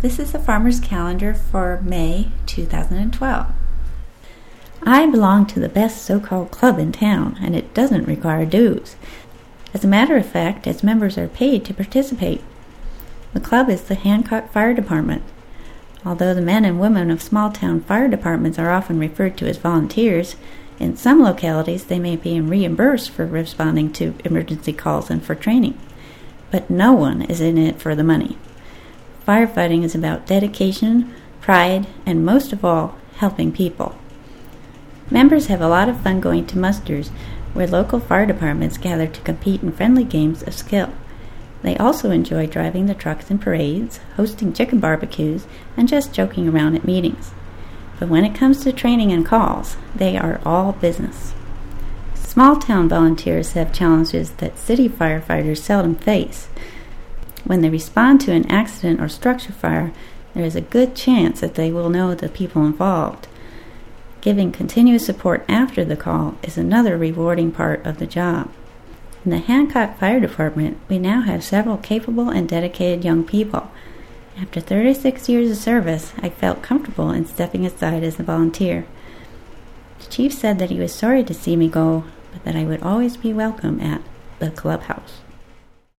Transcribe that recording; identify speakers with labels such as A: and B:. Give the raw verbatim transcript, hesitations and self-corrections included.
A: This is the Farmer's Calendar for May two thousand twelve. I belong to the best so-called club in town, and it doesn't require dues. As a matter of fact, its members are paid to participate. The club is the Hancock Fire Department. Although the men and women of small-town fire departments are often referred to as volunteers, in some localities they may be reimbursed for responding to emergency calls and for training. But no one is in it for the money. Firefighting is about dedication, pride, and most of all, helping people. Members have a lot of fun going to musters, where local fire departments gather to compete in friendly games of skill. They also enjoy driving the trucks in parades, hosting chicken barbecues, and just joking around at meetings. But when it comes to training and calls, they are all business. Small-town volunteers have challenges that city firefighters seldom face. When they respond to an accident or structure fire, there is a good chance that they will know the people involved. Giving continuous support after the call is another rewarding part of the job. In the Hancock Fire Department, we now have several capable and dedicated young people. After thirty-six years of service, I felt comfortable in stepping aside as a volunteer. The chief said that he was sorry to see me go, but that I would always be welcome at the clubhouse.